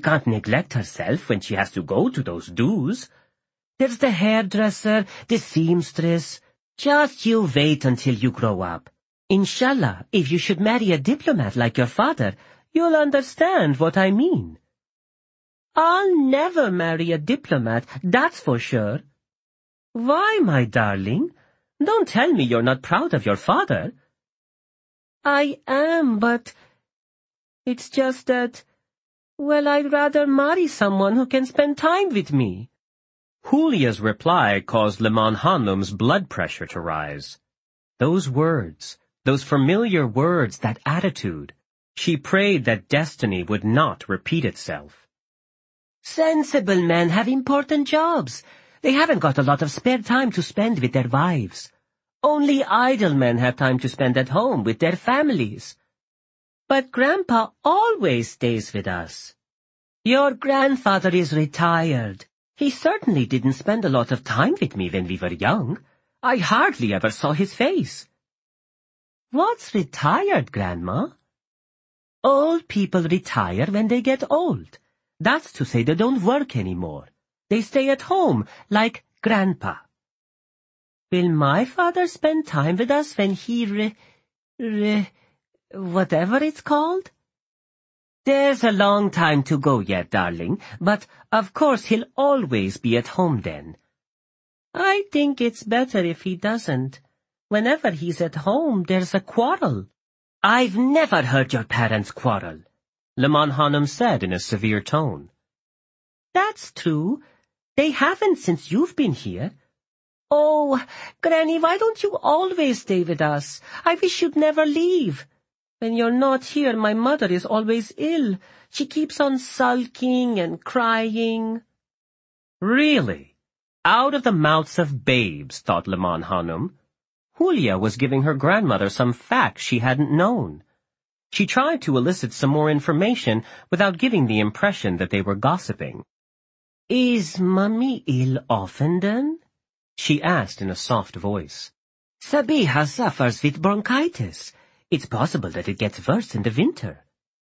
can't neglect herself when she has to go to those do's. There's the hairdresser, the seamstress. Just you wait until you grow up. Inshallah, if you should marry a diplomat like your father, you'll understand what I mean. I'll never marry a diplomat, that's for sure. Why, my darling? Don't tell me you're not proud of your father. I am, but it's just that, well, I'd rather marry someone who can spend time with me. Julia's reply caused Leman Hanum's blood pressure to rise. Those words, those familiar words, that attitude. She prayed that destiny would not repeat itself. Sensible men have important jobs. They haven't got a lot of spare time to spend with their wives. Only idle men have time to spend at home with their families. But Grandpa always stays with us. Your grandfather is retired. He certainly didn't spend a lot of time with me when we were young. I hardly ever saw his face. What's retired, Grandma? Old people retire when they get old. That's to say they don't work anymore. They stay at home, like Grandpa. Will my father spend time with us when he whatever it's called? There's a long time to go yet, darling, but of course he'll always be at home then. I think it's better if he doesn't. Whenever he's at home, there's a quarrel. I've never heard your parents quarrel, Leman Hanum said in a severe tone. That's true. They haven't since you've been here. Oh, Granny, why don't you always stay with us? I wish you'd never leave. When you're not here, my mother is always ill. She keeps on sulking and crying. Really? Out of the mouths of babes, thought Leman Hanum. Julia was giving her grandmother some facts she hadn't known. She tried to elicit some more information without giving the impression that they were gossiping. Is Mummy ill often then? She asked in a soft voice. Sabiha suffers with bronchitis. It's possible that it gets worse in the winter.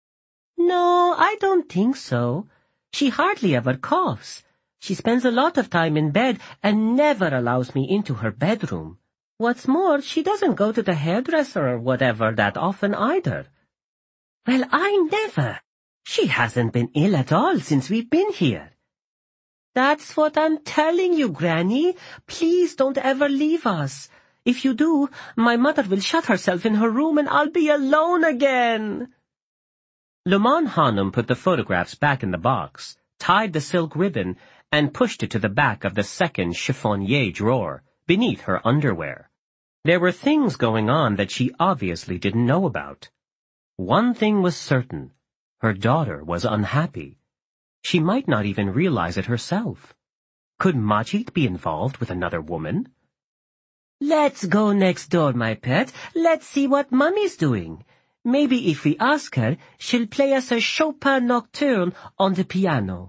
No, I don't think so. She hardly ever coughs. She spends a lot of time in bed and never allows me into her bedroom. What's more, she doesn't go to the hairdresser or whatever that often either. Well, I never. She hasn't been ill at all since we've been here. That's what I'm telling you, Granny. Please don't ever leave us. If you do, my mother will shut herself in her room and I'll be alone again. Leman Hanum put the photographs back in the box, tied the silk ribbon, and pushed it to the back of the second chiffonier drawer, beneath her underwear. There were things going on that she obviously didn't know about. One thing was certain. Her daughter was unhappy. She might not even realize it herself. Could Majid be involved with another woman? Let's go next door, my pet. Let's see what Mummy's doing. Maybe if we ask her, she'll play us a Chopin nocturne on the piano.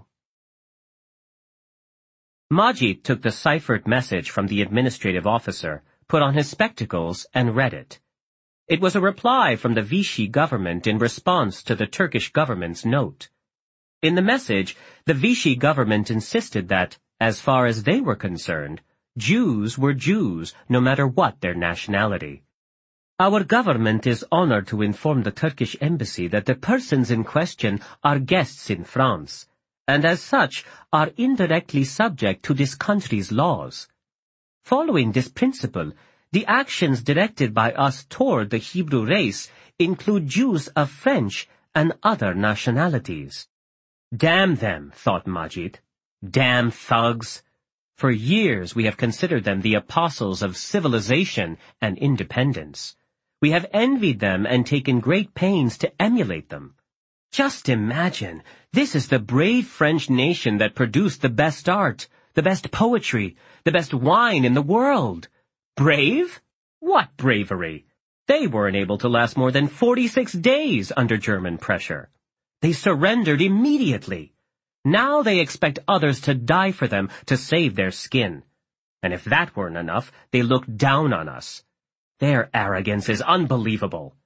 Majid took the ciphered message from the administrative officer, put on his spectacles, and read it. It was a reply from the Vichy government in response to the Turkish government's note. In the message, the Vichy government insisted that, as far as they were concerned, Jews were Jews no matter what their nationality. Our government is honored to inform the Turkish embassy that the persons in question are guests in France, and as such are indirectly subject to this country's laws. Following this principle, the actions directed by us toward the Hebrew race include Jews of French and other nationalities. Damn them, thought Majid. Damn thugs. For years we have considered them the apostles of civilization and independence. We have envied them and taken great pains to emulate them. Just imagine, this is the brave French nation that produced the best art, the best poetry, the best wine in the world. Brave? What bravery? They weren't able to last more than 46 days under German pressure. They surrendered immediately. Now they expect others to die for them to save their skin. And if that weren't enough, they look down on us. Their arrogance is unbelievable.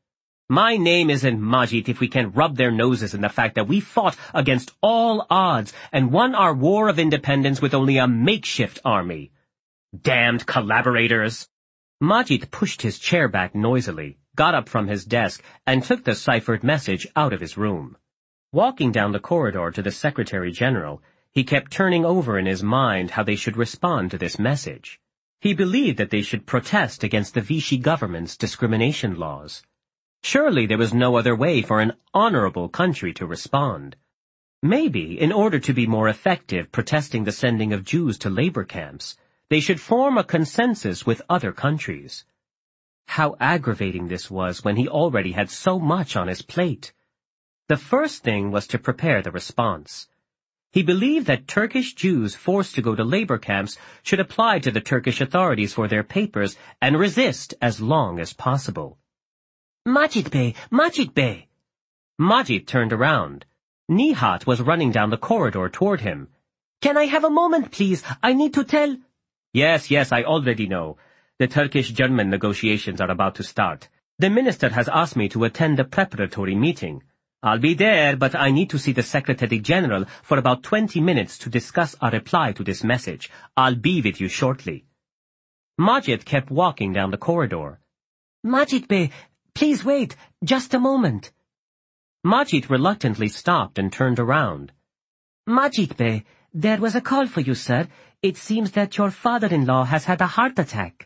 My name isn't Majid if we can rub their noses in the fact that we fought against all odds and won our war of independence with only a makeshift army. Damned collaborators! Majid pushed his chair back noisily, got up from his desk, and took the ciphered message out of his room. Walking down the corridor to the Secretary General, he kept turning over in his mind how they should respond to this message. He believed that they should protest against the Vichy government's discrimination laws. Surely there was no other way for an honorable country to respond. Maybe, in order to be more effective protesting the sending of Jews to labor camps, they should form a consensus with other countries. How aggravating this was when he already had so much on his plate. The first thing was to prepare the response. He believed that Turkish Jews forced to go to labor camps should apply to the Turkish authorities for their papers and resist as long as possible. Majid Bey! Majid Bey! Majid turned around. Nihat was running down the corridor toward him. Can I have a moment, please? I need to tell... Yes, I already know. The Turkish-German negotiations are about to start. The minister has asked me to attend a preparatory meeting. I'll be there, but I need to see the Secretary General for about 20 minutes to discuss a reply to this message. I'll be with you shortly. Majid kept walking down the corridor. Majid Bey, please wait, just a moment. Majid reluctantly stopped and turned around. Majid Bey, there was a call for you, sir. It seems that your father-in-law has had a heart attack.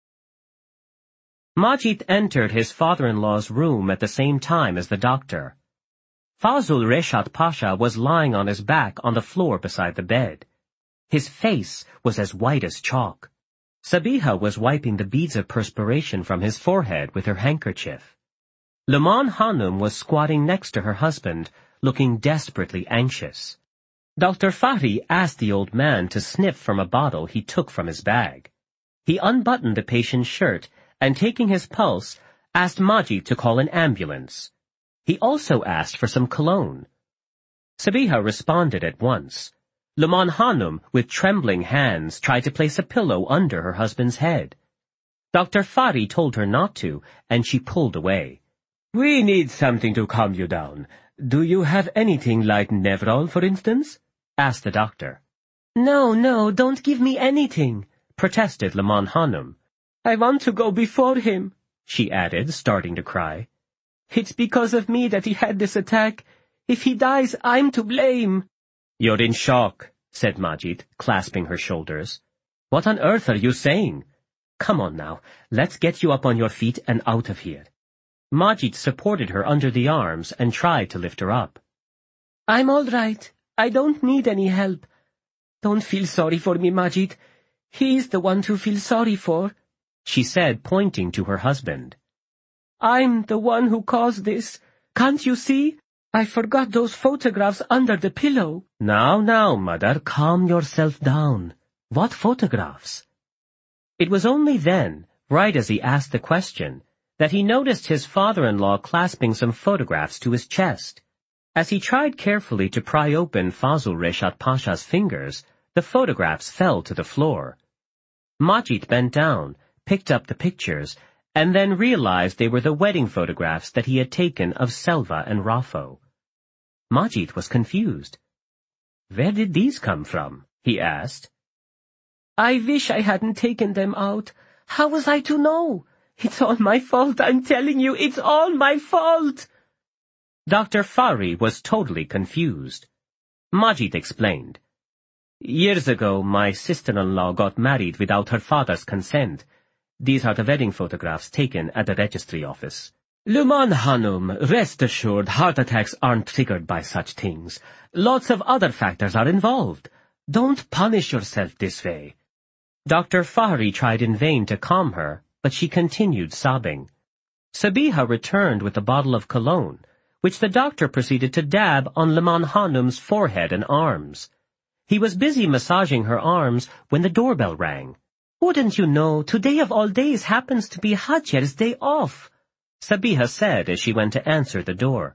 Majid entered his father-in-law's room at the same time as the doctor. Fazıl Reşat Pasha was lying on his back on the floor beside the bed. His face was as white as chalk. Sabiha was wiping the beads of perspiration from his forehead with her handkerchief. Leman Hanum was squatting next to her husband, looking desperately anxious. Dr. Fahri asked the old man to sniff from a bottle he took from his bag. He unbuttoned the patient's shirt and, taking his pulse, asked Majid to call an ambulance. He also asked for some cologne. Sabiha responded at once. Leman Hanum, with trembling hands, tried to place a pillow under her husband's head. Dr. Fahri told her not to, and she pulled away. We need something to calm you down. Do you have anything like Nevrol, for instance? Asked the doctor. No, don't give me anything, protested Leman Hanum. I want to go before him, she added, starting to cry. It's because of me that he had this attack. If he dies, I'm to blame. You're in shock, said Majid, clasping her shoulders. What on earth are you saying? Come on now, let's get you up on your feet and out of here. Majid supported her under the arms and tried to lift her up. I'm all right. I don't need any help. Don't feel sorry for me, Majid. He's the one to feel sorry for, she said, pointing to her husband. I'm the one who caused this. Can't you see? I forgot those photographs under the pillow. Now, mother, calm yourself down. What photographs? It was only then, right as he asked the question, that he noticed his father-in-law clasping some photographs to his chest. As he tried carefully to pry open Fazıl Reşat Pasha's fingers, the photographs fell to the floor. Majid bent down, picked up the pictures, and then realized they were the wedding photographs that he had taken of Selva and Rafo. Majid was confused. Where did these come from? He asked. I wish I hadn't taken them out. How was I to know? It's all my fault, I'm telling you, it's all my fault. Dr. Fahri was totally confused. Majid explained. Years ago, my sister-in-law got married without her father's consent. These are the wedding photographs taken at the registry office. Leman Hanum, rest assured heart attacks aren't triggered by such things. Lots of other factors are involved. Don't punish yourself this way. Dr. Fahri tried in vain to calm her, but she continued sobbing. Sabiha returned with a bottle of cologne, which the doctor proceeded to dab on Leman Hanum's forehead and arms. He was busy massaging her arms when the doorbell rang. Wouldn't you know, today of all days happens to be Hajar's day off, Sabiha said as she went to answer the door.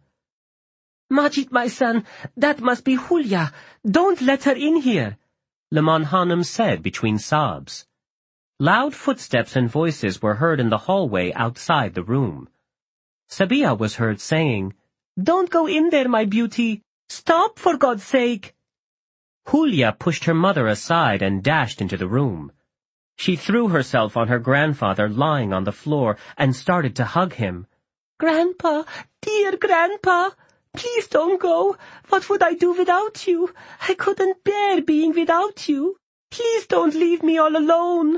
Majid, my son, that must be Hulya. Don't let her in here, Leman Hanum said between sobs. Loud footsteps and voices were heard in the hallway outside the room. Sabia was heard saying, "Don't go in there, my beauty! Stop, for God's sake!" Julia pushed her mother aside and dashed into the room. She threw herself on her grandfather lying on the floor and started to hug him. "Grandpa, dear Grandpa, please don't go. What would I do without you? I couldn't bear being without you. Please don't leave me all alone."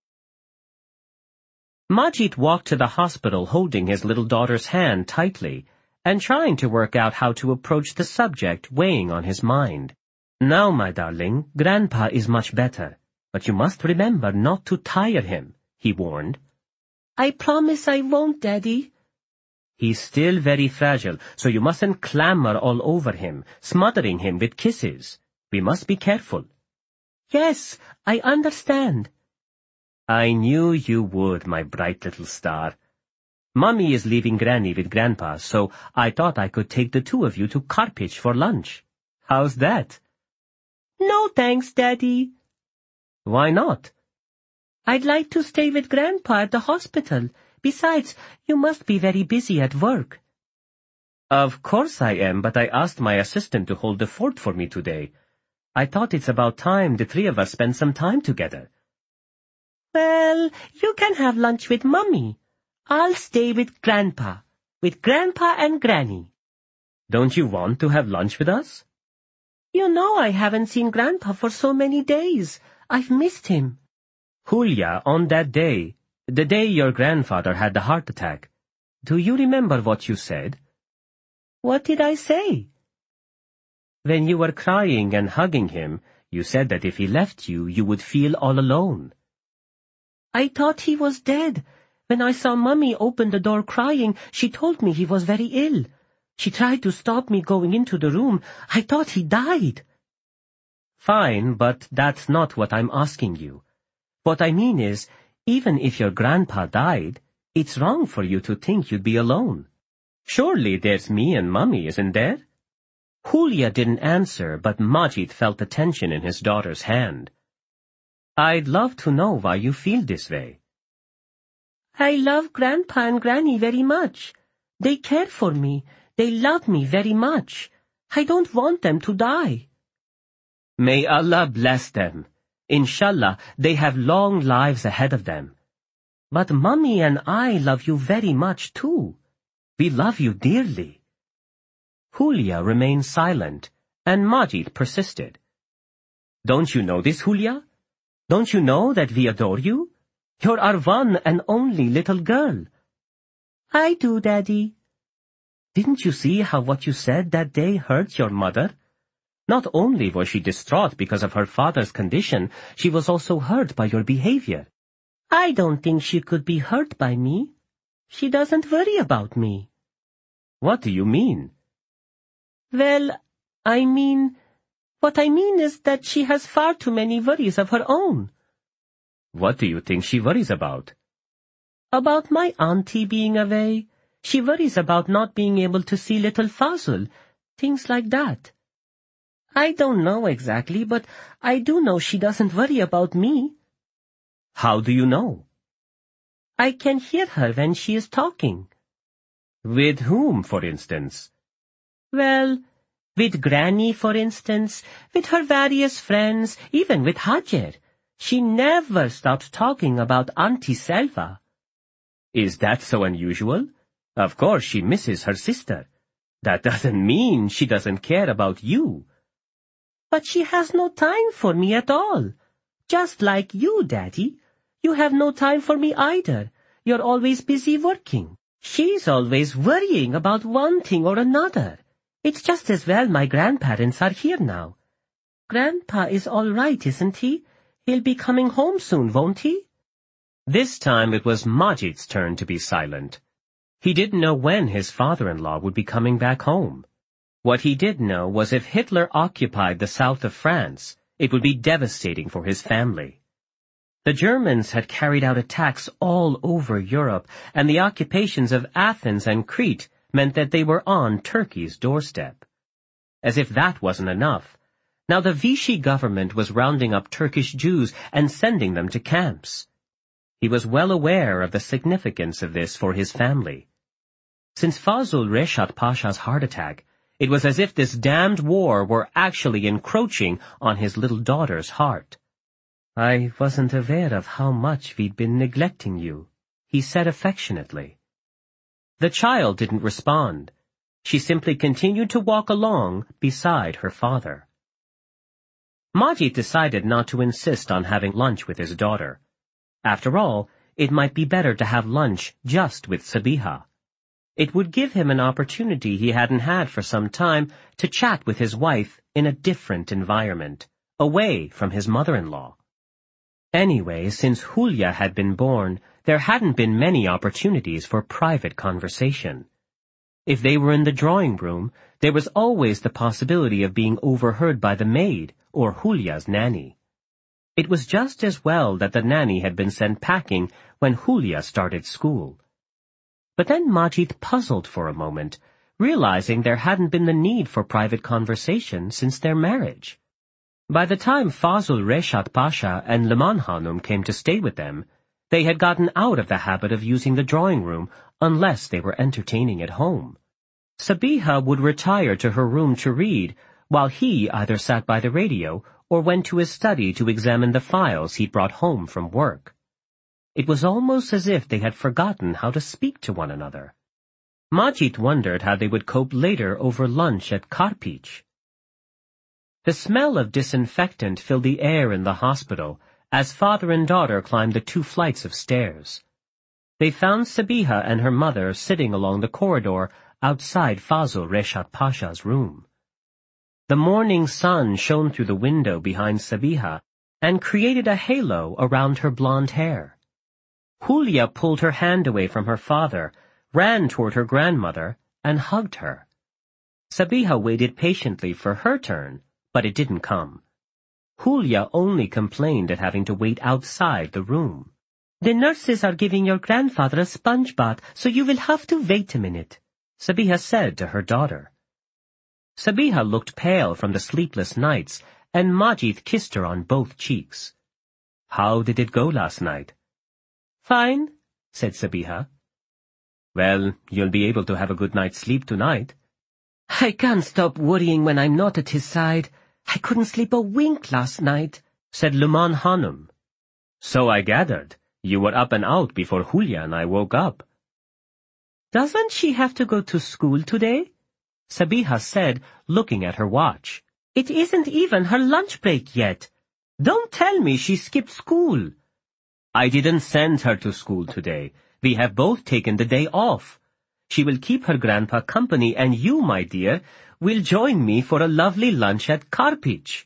Majid walked to the hospital holding his little daughter's hand tightly and trying to work out how to approach the subject weighing on his mind. "Now, my darling, Grandpa is much better, but you must remember not to tire him," he warned. "I promise I won't, Daddy." "He's still very fragile, so you mustn't clamber all over him, smothering him with kisses. We must be careful." "Yes, I understand." "I knew you would, my bright little star. Mummy is leaving Granny with Grandpa, so I thought I could take the two of you to Carpich for lunch. How's that?" "No thanks, Daddy." "Why not?" "I'd like to stay with Grandpa at the hospital. Besides, you must be very busy at work." "Of course I am, but I asked my assistant to hold the fort for me today. I thought it's about time the three of us spend some time together." "Well, you can have lunch with Mummy. I'll stay with Grandpa and Granny." "Don't you want to have lunch with us?" "You know I haven't seen Grandpa for so many days. I've missed him." "Julia, on that day, the day your grandfather had the heart attack, do you remember what you said?" "What did I say?" "When you were crying and hugging him, you said that if he left you, you would feel all alone." "I thought he was dead. When I saw Mummy open the door crying, she told me he was very ill. She tried to stop me going into the room. I thought he died." "Fine, but that's not what I'm asking you. What I mean is, even if your grandpa died, it's wrong for you to think you'd be alone. Surely there's me and Mummy, isn't there?" Julia didn't answer, but Majid felt the tension in his daughter's hand. "I'd love to know why you feel this way." "I love Grandpa and Granny very much. They care for me. They love me very much. I don't want them to die." "May Allah bless them. Inshallah, they have long lives ahead of them. But Mummy and I love you very much too. We love you dearly." Julia remained silent, and Majid persisted. "Don't you know this, Julia? Don't you know that we adore you? You're our one and only little girl." "I do, Daddy." "Didn't you see how what you said that day hurt your mother? Not only was she distraught because of her father's condition, she was also hurt by your behavior." "I don't think she could be hurt by me. She doesn't worry about me." "What do you mean?" "Well, what I mean is that she has far too many worries of her own." "What do you think she worries about?" "About my auntie being away. She worries about not being able to see little Fazl, things like that. I don't know exactly, but I do know she doesn't worry about me." "How do you know?" "I can hear her when she is talking." "With whom, for instance?" "Well, with Granny, for instance, with her various friends, even with Hajer. She never stops talking about Auntie Selva." "Is that so unusual? Of course she misses her sister. That doesn't mean she doesn't care about you." "But she has no time for me at all. Just like you, Daddy. You have no time for me either. You're always busy working. She's always worrying about one thing or another. It's just as well my grandparents are here now. Grandpa is all right, isn't he? He'll be coming home soon, won't he?" This time it was Majid's turn to be silent. He didn't know when his father-in-law would be coming back home. What he did know was if Hitler occupied the south of France, it would be devastating for his family. The Germans had carried out attacks all over Europe, and the occupations of Athens and Crete meant that they were on Turkey's doorstep. As if that wasn't enough, now the Vichy government was rounding up Turkish Jews and sending them to camps. He was well aware of the significance of this for his family. Since Fazıl Reshat Pasha's heart attack, it was as if this damned war were actually encroaching on his little daughter's heart. "I wasn't aware of how much we'd been neglecting you," he said affectionately. The child didn't respond. She simply continued to walk along beside her father. Majid decided not to insist on having lunch with his daughter. After all, it might be better to have lunch just with Sabiha. It would give him an opportunity he hadn't had for some time to chat with his wife in a different environment, away from his mother-in-law. Anyway, since Hulya had been born, there hadn't been many opportunities for private conversation. If they were in the drawing room, there was always the possibility of being overheard by the maid or Hulya's nanny. It was just as well that the nanny had been sent packing when Hulya started school. But then Majid puzzled for a moment, realizing there hadn't been the need for private conversation since their marriage. By the time Fazıl Reshat Pasha and Leman Hanım came to stay with them, they had gotten out of the habit of using the drawing room unless they were entertaining at home. Sabiha would retire to her room to read, while he either sat by the radio or went to his study to examine the files he'd brought home from work. It was almost as if they had forgotten how to speak to one another. Majid wondered how they would cope later over lunch at Karpiç. The smell of disinfectant filled the air in the hospital as father and daughter climbed the 2 flights of stairs. They found Sabiha and her mother sitting along the corridor outside Fazıl Reshat Pasha's room. The morning sun shone through the window behind Sabiha and created a halo around her blonde hair. Hulya pulled her hand away from her father, ran toward her grandmother, and hugged her. Sabiha waited patiently for her turn, but it didn't come. Hulya only complained at having to wait outside the room. "The nurses are giving your grandfather a sponge bath, so you will have to wait a minute," Sabiha said to her daughter. Sabiha looked pale from the sleepless nights, and Majid kissed her on both cheeks. "How did it go last night?" "Fine," said Sabiha. "Well, you'll be able to have a good night's sleep tonight." "I can't stop worrying when I'm not at his side. I couldn't sleep a wink last night," said Leman Hanım. "So I gathered. You were up and out before Hulya and I woke up." "Doesn't she have to go to school today?" Sabiha said, looking at her watch. "It isn't even her lunch break yet. Don't tell me she skipped school." "I didn't send her to school today. We have both taken the day off. She will keep her grandpa company, and you, my dear, will join me for a lovely lunch at Karpiç."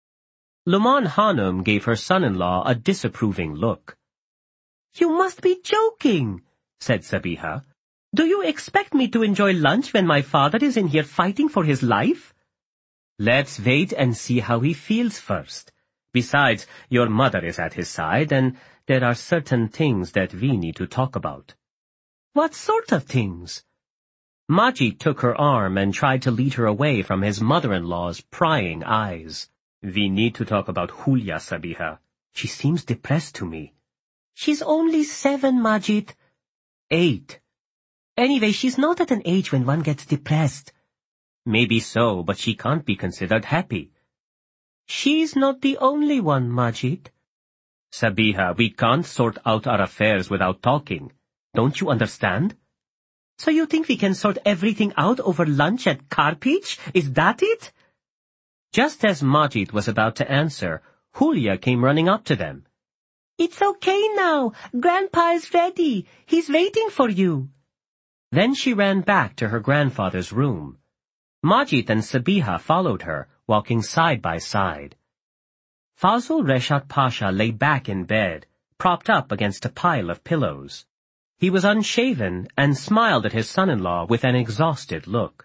Leman Hanım gave her son-in-law a disapproving look. "You must be joking," said Sabiha. "Do you expect me to enjoy lunch when my father is in here fighting for his life?" "Let's wait and see how he feels first. Besides, your mother is at his side, and there are certain things that we need to talk about." "What sort of things?" Majid took her arm and tried to lead her away from his mother-in-law's prying eyes. "We need to talk about Hulya, Sabiha. She seems depressed to me." "She's only 7, Majid." 8. "Anyway, she's not at an age when one gets depressed." "Maybe so, but she can't be considered happy." "She's not the only one, Majid." "Sabiha, we can't sort out our affairs without talking. Don't you understand?" "So you think we can sort everything out over lunch at Karpiç? Is that it?" Just as Majid was about to answer, Hulya came running up to them. "It's okay now. Grandpa is ready. He's waiting for you." Then she ran back to her grandfather's room. Majid and Sabiha followed her, walking side by side. Fazıl Reshat Pasha lay back in bed, propped up against a pile of pillows. He was unshaven and smiled at his son-in-law with an exhausted look.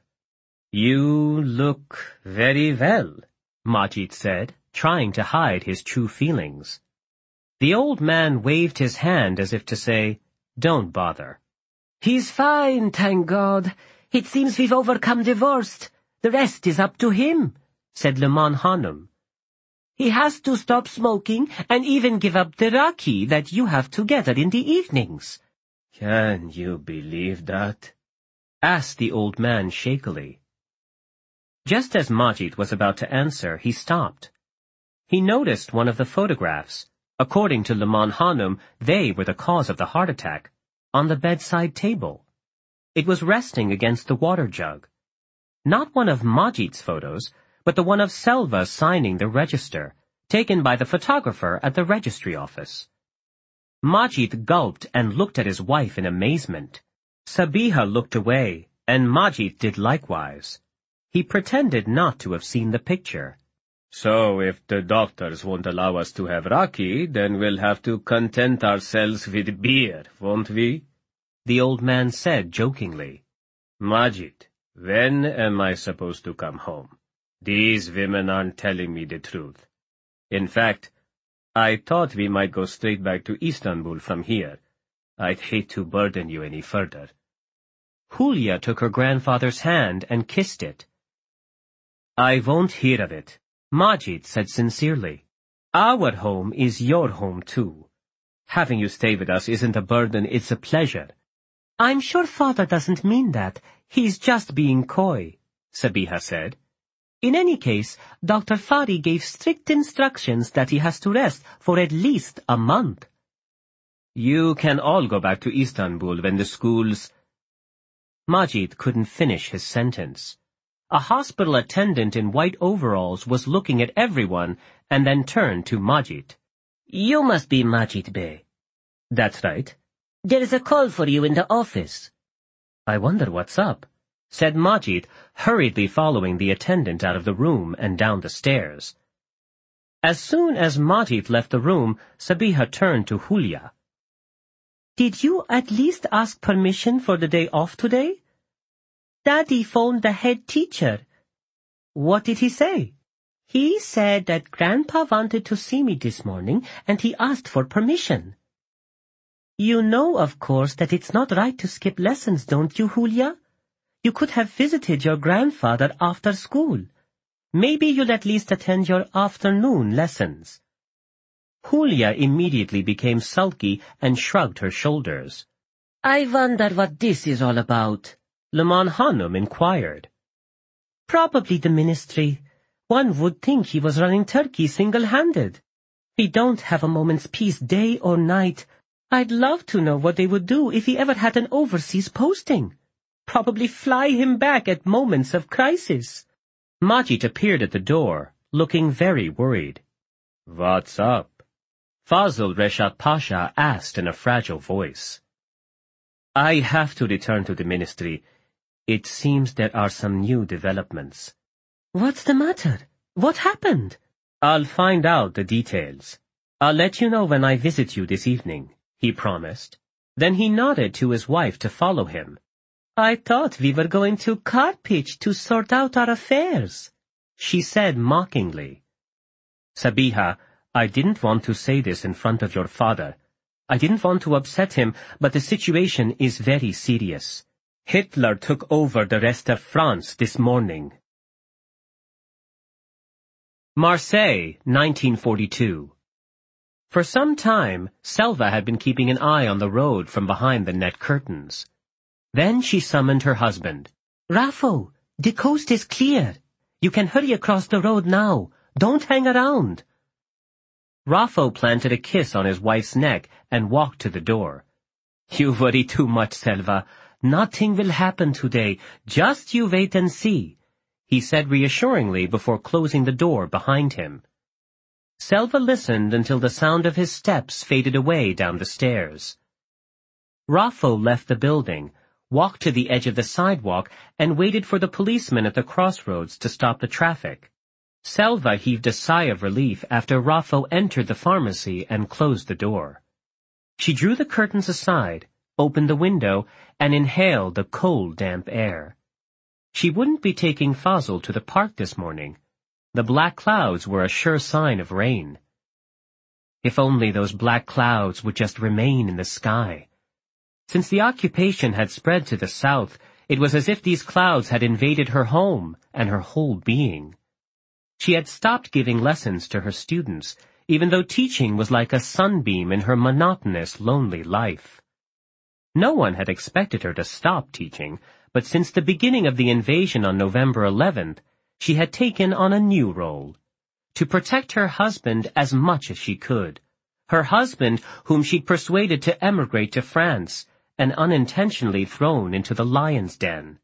"You look very well," Majid said, trying to hide his true feelings. The old man waved his hand as if to say, "Don't bother." "He's fine, thank God. It seems we've overcome the worst. The rest is up to him," said Leman Hanım. "He has to stop smoking and even give up the raki that you have together in the evenings." "Can you believe that?" asked the old man shakily. Just as Majid was about to answer, he stopped. He noticed one of the photographs. According to Leman Hanum, they were the cause of the heart attack, on the bedside table. It was resting against the water jug. Not one of Majid's photos, but the one of Selva signing the register, taken by the photographer at the registry office. Majid gulped and looked at his wife in amazement. Sabiha looked away, and Majid did likewise. He pretended not to have seen the picture. "So if the doctors won't allow us to have raki, then we'll have to content ourselves with beer, won't we?" the old man said jokingly. "Majid, when am I supposed to come home? These women aren't telling me the truth. In fact, I thought we might go straight back to Istanbul from here. I'd hate to burden you any further." Hulya took her grandfather's hand and kissed it. "I won't hear of it," Majid said sincerely. "Our home is your home too. Having you stay with us isn't a burden, it's a pleasure." "I'm sure father doesn't mean that. He's just being coy," Sabiha said. "In any case, Dr. Fari gave strict instructions that he has to rest for at least a month." "You can all go back to Istanbul when the schools—" Majid couldn't finish his sentence. A hospital attendant in white overalls was looking at everyone and then turned to Majid. "You must be Majid Bey." "That's right." "There is a call for you in the office." "I wonder what's up," said Majid, hurriedly following the attendant out of the room and down the stairs. As soon as Majid left the room, Sabiha turned to Hulya. "Did you at least ask permission for the day off today?" "Daddy phoned the head teacher." "What did he say?" "He said that Grandpa wanted to see me this morning and he asked for permission." "You know, of course, that it's not right to skip lessons, don't you, Hulya? You could have visited your grandfather after school. Maybe you'll at least attend your afternoon lessons." Hulya immediately became sulky and shrugged her shoulders. "I wonder what this is all about," Leman Hanum inquired. "Probably the ministry. One would think he was running Turkey single-handed. He don't have a moment's peace day or night. I'd love to know what they would do if he ever had an overseas posting. Probably fly him back at moments of crisis." Majid appeared at the door, looking very worried. "What's up?" Fazıl Reshat Pasha asked in a fragile voice. "I have to return to the ministry. It seems there are some new developments." "What's the matter? What happened?" "I'll find out the details. I'll let you know when I visit you this evening," he promised. Then he nodded to his wife to follow him. "I thought we were going to Carpich to sort out our affairs," she said mockingly. "Sabiha, I didn't want to say this in front of your father. I didn't want to upset him, but the situation is very serious. Hitler took over the rest of France this morning." Marseille, 1942. For some time, Selva had been keeping an eye on the road from behind the net curtains. Then she summoned her husband. "Raffo, the coast is clear. You can hurry across the road now. Don't hang around." Raffo planted a kiss on his wife's neck and walked to the door. "You worry too much, Selva. Nothing will happen today. Just you wait and see," he said reassuringly before closing the door behind him. Selva listened until the sound of his steps faded away down the stairs. Raffo left the building, walked to the edge of the sidewalk, and waited for the policeman at the crossroads to stop the traffic. Selva heaved a sigh of relief after Raffo entered the pharmacy and closed the door. She drew the curtains aside, opened the window, and inhaled the cold, damp air. She wouldn't be taking Fazıl to the park this morning. The black clouds were a sure sign of rain. If only those black clouds would just remain in the sky. Since the occupation had spread to the south, it was as if these clouds had invaded her home and her whole being. She had stopped giving lessons to her students, even though teaching was like a sunbeam in her monotonous, lonely life. No one had expected her to stop teaching, but since the beginning of the invasion on November 11th, she had taken on a new role: to protect her husband as much as she could. Her husband, whom she'd persuaded to emigrate to France and unintentionally thrown into the lion's den.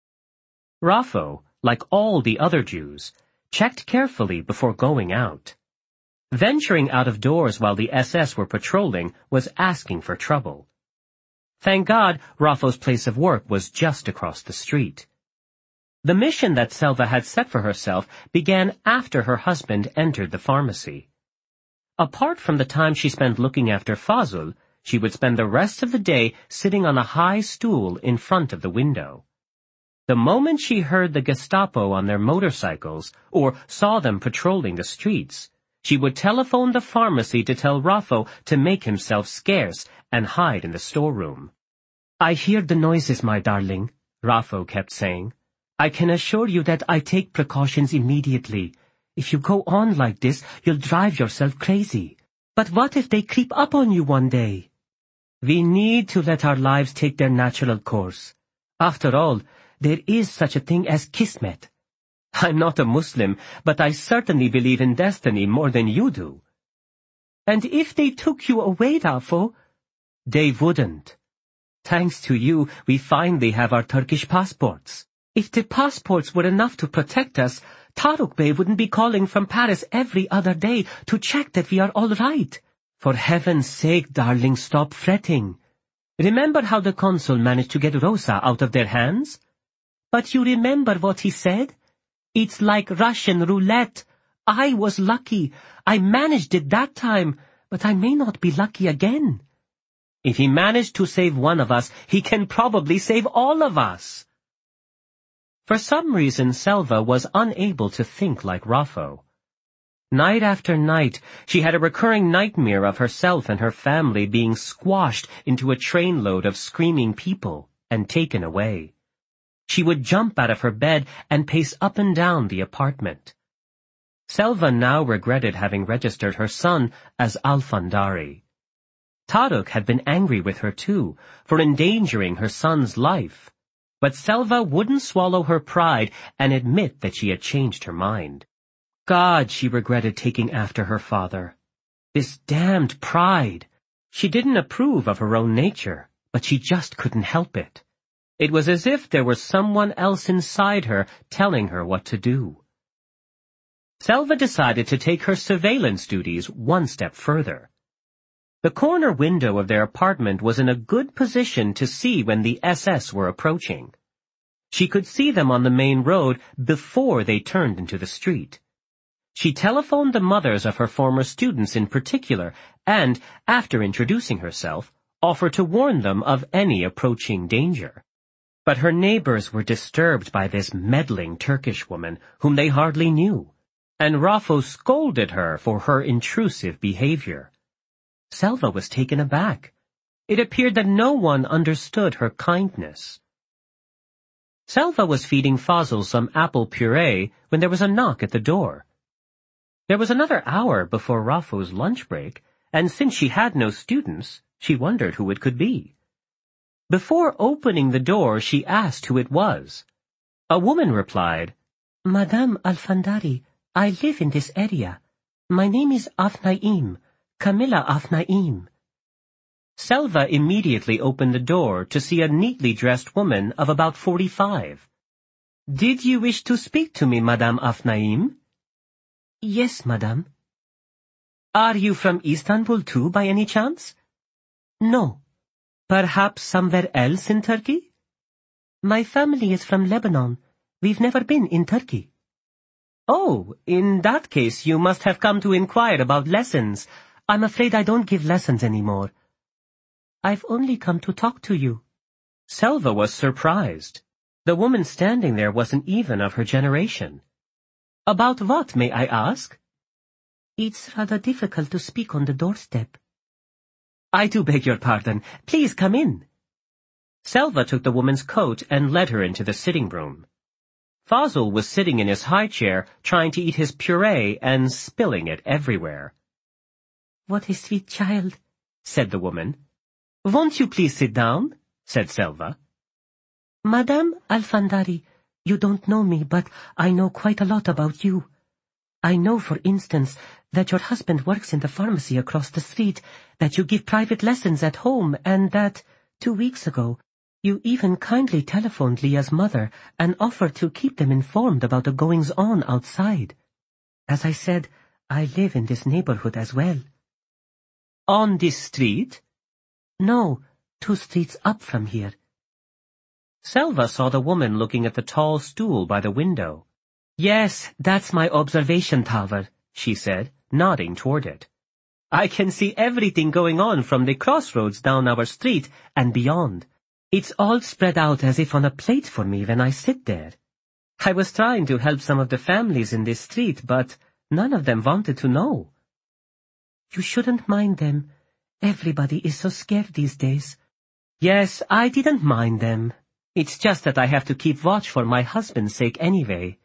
Raffo, like all the other Jews, checked carefully before going out. Venturing out of doors while the SS were patrolling was asking for trouble. Thank God, Raffo's place of work was just across the street. The mission that Selva had set for herself began after her husband entered the pharmacy. Apart from the time she spent looking after Fazul, she would spend the rest of the day sitting on a high stool in front of the window. The moment she heard the Gestapo on their motorcycles or saw them patrolling the streets, she would telephone the pharmacy to tell Raffo to make himself scarce and hide in the storeroom. "I hear the noises, my darling," Raffo kept saying. "I can assure you that I take precautions immediately. If you go on like this, you'll drive yourself crazy. But what if they creep up on you one day? We need to let our lives take their natural course. After all, there is such a thing as Kismet. I'm not a Muslim, but I certainly believe in destiny more than you do." "And if they took you away, Raffo?" "They wouldn't. Thanks to you, we finally have our Turkish passports. If the passports were enough to protect us, Taruk Bey wouldn't be calling from Paris every other day to check that we are all right. For heaven's sake, darling, stop fretting. Remember how the consul managed to get Rosa out of their hands? But you remember what he said? It's like Russian roulette. I was lucky. I managed it that time, but I may not be lucky again. If he managed to save one of us, he can probably save all of us." For some reason, Selva was unable to think like Raffo. Night after night, she had a recurring nightmare of herself and her family being squashed into a trainload of screaming people and taken away. She would jump out of her bed and pace up and down the apartment. Selva now regretted having registered her son as Alfandari. Taruk had been angry with her too, for endangering her son's life. But Selva wouldn't swallow her pride and admit that she had changed her mind. God, she regretted taking after her father. This damned pride. She didn't approve of her own nature, but she just couldn't help it. It was as if there was someone else inside her telling her what to do. Selva decided to take her surveillance duties one step further. The corner window of their apartment was in a good position to see when the SS were approaching. She could see them on the main road before they turned into the street. She telephoned the mothers of her former students in particular and, after introducing herself, offered to warn them of any approaching danger. But her neighbors were disturbed by this meddling Turkish woman whom they hardly knew, and Raffo scolded her for her intrusive behavior. Selva was taken aback. It appeared that no one understood her kindness. Selva was feeding Fazul some apple puree when there was a knock at the door. There was another hour before Raffo's lunch break, and since she had no students, she wondered who it could be. Before opening the door, she asked who it was. A woman replied, "Madame Alfandari, I live in this area. My name is Afnaim, Camilla Afnaim." Selva immediately opened the door to see a neatly dressed woman of about 45. "Did you wish to speak to me, Madame Afnaim?" "Yes, Madame." "Are you from Istanbul too, by any chance?" "No." "Perhaps somewhere else in Turkey?" "My family is from Lebanon. We've never been in Turkey." "Oh, in that case you must have come to inquire about lessons. I'm afraid I don't give lessons anymore." "I've only come to talk to you." Selva was surprised. The woman standing there wasn't even of her generation. "About what, may I ask?" "It's rather difficult to speak on the doorstep." "I do beg your pardon. Please come in." Selva took the woman's coat and led her into the sitting room. Fazul was sitting in his high chair, trying to eat his puree and spilling it everywhere. "What a sweet child," said the woman. "Won't you please sit down?" said Selva. Madame Alfandari, you don't know me, but I know quite a lot about you. I know, for instance, that your husband works in the pharmacy across the street, that you give private lessons at home, and that, 2 weeks ago, you even kindly telephoned Leah's mother and offered to keep them informed about the goings-on outside. As I said, I live in this neighborhood as well. On this street? No, 2 streets up from here. Selva saw the woman looking at the tall stool by the window. Yes, that's my observation tower, she said, nodding toward it. I can see everything going on from the crossroads down our street and beyond. It's all spread out as if on a plate for me when I sit there. I was trying to help some of the families in this street, but none of them wanted to know. You shouldn't mind them. Everybody is so scared these days. Yes, I didn't mind them. It's just that I have to keep watch for my husband's sake anyway.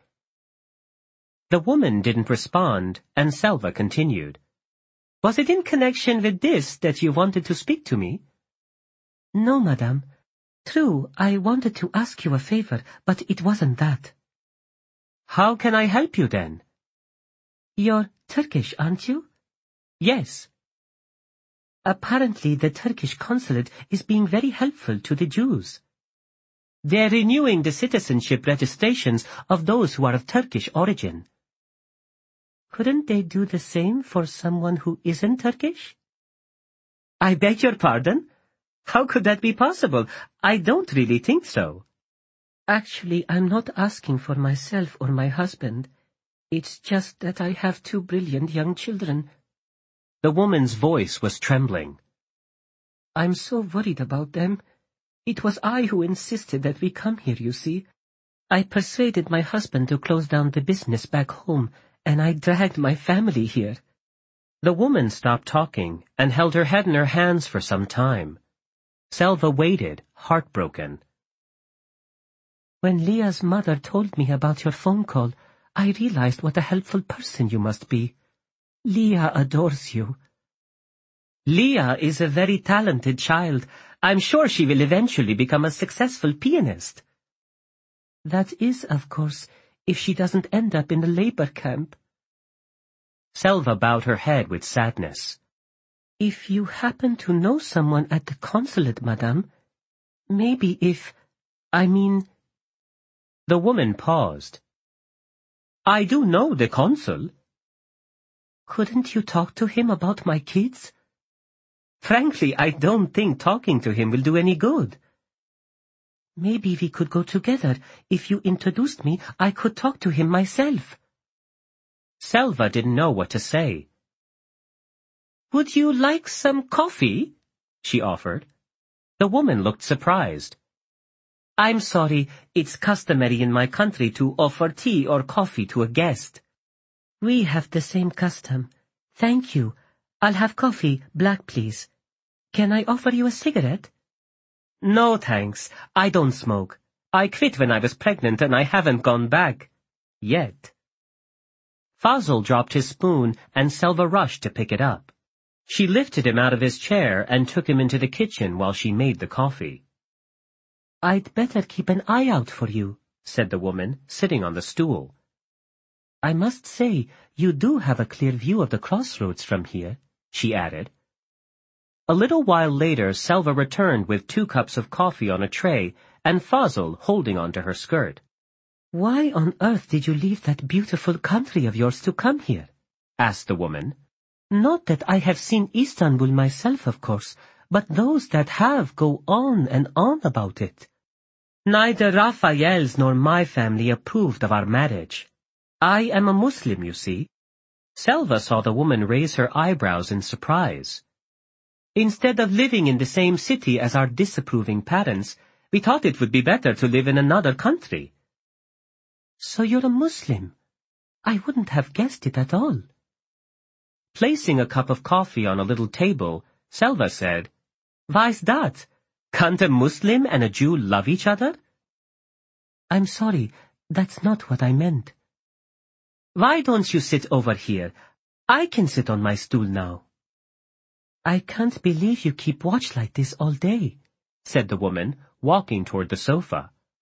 The woman didn't respond, and Selva continued. Was it in connection with this that you wanted to speak to me? No, madame. True, I wanted to ask you a favor, but it wasn't that. How can I help you then? You're Turkish, aren't you? Yes. Apparently the Turkish consulate is being very helpful to the Jews. They're renewing the citizenship registrations of those who are of Turkish origin. Couldn't they do the same for someone who isn't Turkish? I beg your pardon? How could that be possible? I don't really think so. Actually, I'm not asking for myself or my husband. It's just that I have 2 brilliant young children. The woman's voice was trembling. I'm so worried about them. It was I who insisted that we come here, you see. I persuaded my husband to close down the business back home, and I dragged my family here. The woman stopped talking and held her head in her hands for some time. Selva waited, heartbroken. When Leah's mother told me about your phone call, I realized what a helpful person you must be. Leah adores you. Leah is a very talented child. I'm sure she will eventually become a successful pianist. That is, of course, if she doesn't end up in the labor camp. Selva bowed her head with sadness. If you happen to know someone at the consulate, madame, maybe The woman paused. I do know the consul. Couldn't you talk to him about my kids? Frankly, I don't think talking to him will do any good. Maybe we could go together. If you introduced me, I could talk to him myself. Selva didn't know what to say. Would you like some coffee? She offered. The woman looked surprised. I'm sorry, it's customary in my country to offer tea or coffee to a guest. We have the same custom. Thank you. I'll have coffee, black please. Can I offer you a cigarette? No thanks, I don't smoke. I quit when I was pregnant and I haven't gone back. Yet. Fazl dropped his spoon and Selva rushed to pick it up. She lifted him out of his chair and took him into the kitchen while she made the coffee. I'd better keep an eye out for you, said the woman, sitting on the stool. I must say, you do have a clear view of the crossroads from here, she added. A little while later, Selva returned with 2 cups of coffee on a tray and Fazl holding onto her skirt. Why on earth did you leave that beautiful country of yours to come here? Asked the woman. Not that I have seen Istanbul myself, of course, but those that have go on and on about it. Neither Raphael's nor my family approved of our marriage. I am a Muslim, you see. Selva saw the woman raise her eyebrows in surprise. Instead of living in the same city as our disapproving parents, we thought it would be better to live in another country. So you're a Muslim? I wouldn't have guessed it at all. Placing a cup of coffee on a little table, Selva said, Why's that? Can't a Muslim and a Jew love each other? I'm sorry, that's not what I meant. Why don't you sit over here? I can sit on my stool now. I can't believe you keep watch like this all day, said the woman, walking toward the sofa.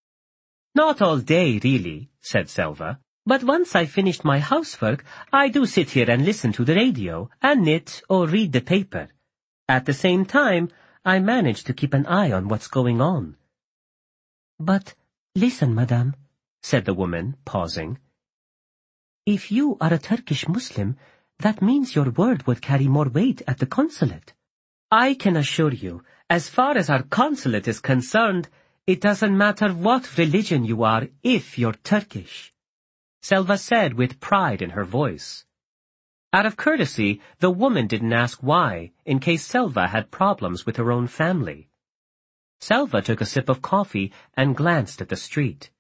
Not all day, really, said Selva. But once I finished my housework, I do sit here and listen to the radio, and knit or read the paper. At the same time, I manage to keep an eye on what's going on. But listen, madame, said the woman, pausing. If you are a Turkish Muslim, that means your word would carry more weight at the consulate. I can assure you, as far as our consulate is concerned, it doesn't matter what religion you are if you're Turkish, Selva said with pride in her voice. Out of courtesy, the woman didn't ask why, in case Selva had problems with her own family. Selva took a sip of coffee and glanced at the street.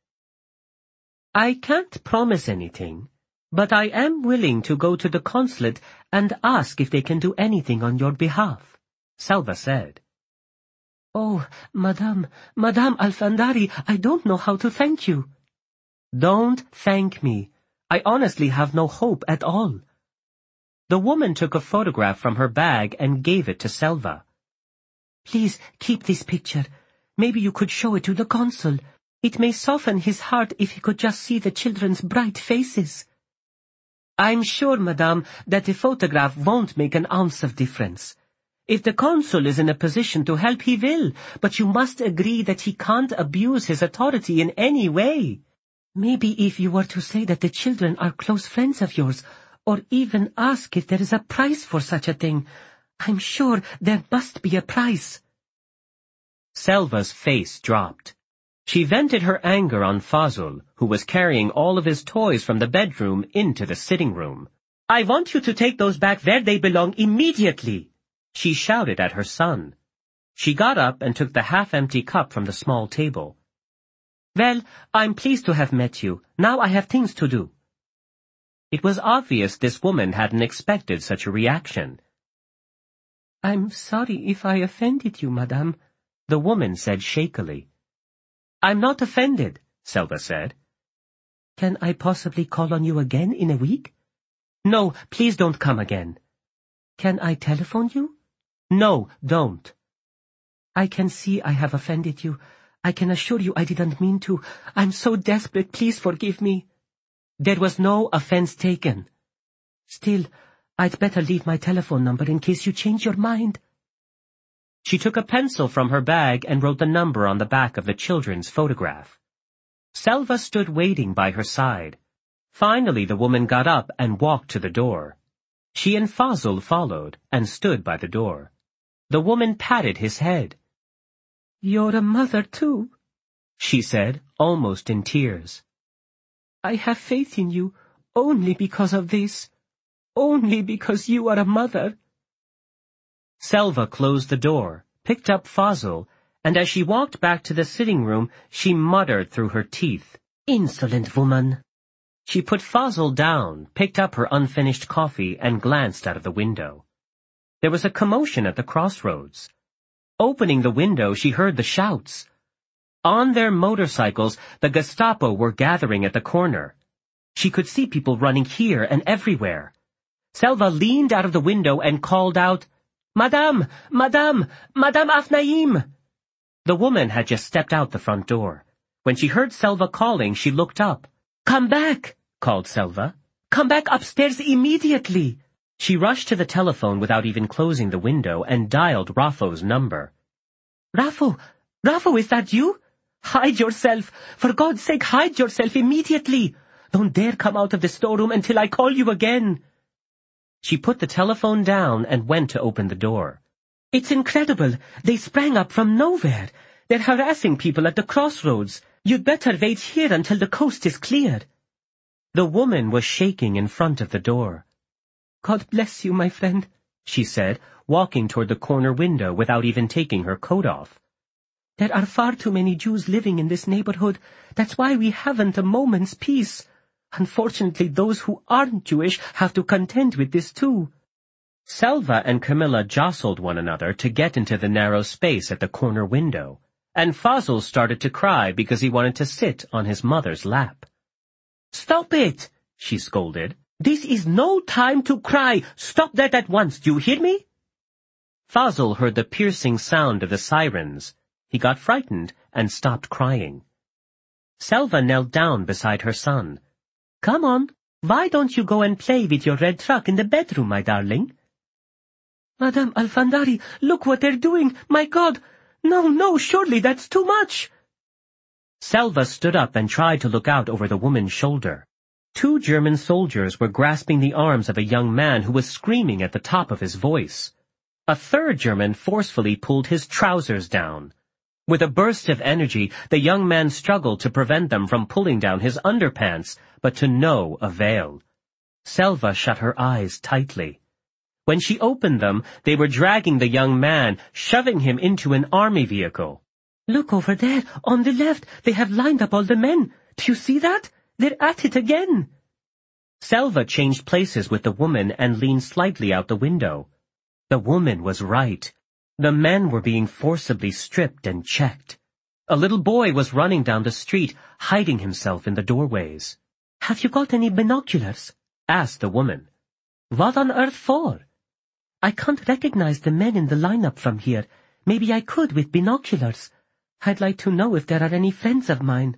I can't promise anything, but I am willing to go to the consulate and ask if they can do anything on your behalf, Selva said. Oh, Madame Alfandari, I don't know how to thank you. Don't thank me. I honestly have no hope at all. The woman took a photograph from her bag and gave it to Selva. Please keep this picture. Maybe you could show it to the consul. It may soften his heart if he could just see the children's bright faces. I'm sure, Madame, that the photograph won't make an ounce of difference. If the consul is in a position to help, he will, but you must agree that he can't abuse his authority in any way. Maybe if you were to say that the children are close friends of yours, or even ask if there is a price for such a thing. I'm sure there must be a price. Selva's face dropped. She vented her anger on Fazul, who was carrying all of his toys from the bedroom into the sitting room. I want you to take those back where they belong immediately, she shouted at her son. She got up and took the half-empty cup from the small table. Well, I'm pleased to have met you. Now I have things to do. It was obvious this woman hadn't expected such a reaction. I'm sorry if I offended you, madame, the woman said shakily. I'm not offended, Selva said. Can I possibly call on you again in a week? No, please don't come again. Can I telephone you? No, don't. I can see I have offended you. I can assure you I didn't mean to. I'm so desperate, please forgive me. There was no offense taken. Still, I'd better leave my telephone number in case you change your mind. She took a pencil from her bag and wrote the number on the back of the children's photograph. Selva stood waiting by her side. Finally, the woman got up and walked to the door. She and Fazul followed and stood by the door. The woman patted his head. You're a mother too, she said, almost in tears. I have faith in you only because of this. Only because you are a mother. Selva closed the door, picked up Fazul, and as she walked back to the sitting room, she muttered through her teeth, Insolent woman. She put Fazul down, picked up her unfinished coffee, and glanced out of the window. There was a commotion at the crossroads. Opening the window, she heard the shouts. On their motorcycles, the Gestapo were gathering at the corner. She could see people running here and everywhere. Selva leaned out of the window and called out, Madame Afnaim! The woman had just stepped out the front door. When she heard Selva calling, she looked up. Come back, called Selva. Come back upstairs immediately. She rushed to the telephone without even closing the window and dialed Rafo's number. Rafo, is that you? Hide yourself. For God's sake, hide yourself immediately. Don't dare come out of the storeroom until I call you again. She put the telephone down and went to open the door. It's incredible. They sprang up from nowhere. They're harassing people at the crossroads. You'd better wait here until the coast is clear. The woman was shaking in front of the door. God bless you, my friend, she said, walking toward the corner window without even taking her coat off. There are far too many Jews living in this neighborhood. That's why we haven't a moment's peace. Unfortunately, those who aren't Jewish have to contend with this too. Selva and Camilla jostled one another to get into the narrow space at the corner window, and Fazul started to cry because he wanted to sit on his mother's lap. Stop it, she scolded. This is no time to cry. Stop that at once, do you hear me? Fazul heard the piercing sound of the sirens. He got frightened and stopped crying. Selva knelt down beside her son. "Come on, why don't you go and play with your red truck in the bedroom, my darling?" "Madame Alfandari, look what they're doing! My God! No, surely that's too much!" Selva stood up and tried to look out over the woman's shoulder. 2 German soldiers were grasping the arms of a young man who was screaming at the top of his voice. A 3rd German forcefully pulled his trousers down. With a burst of energy, the young man struggled to prevent them from pulling down his underpants, but to no avail. Selva shut her eyes tightly. When she opened them, they were dragging the young man, shoving him into an army vehicle. "Look over there, on the left, they have lined up all the men. Do you see that? They're at it again." Selva changed places with the woman and leaned slightly out the window. The woman was right. The men were being forcibly stripped and checked. A little boy was running down the street, hiding himself in the doorways. "Have you got any binoculars?" asked the woman. "What on earth for?" "I can't recognize the men in the lineup from here. Maybe I could with binoculars. I'd like to know if there are any friends of mine."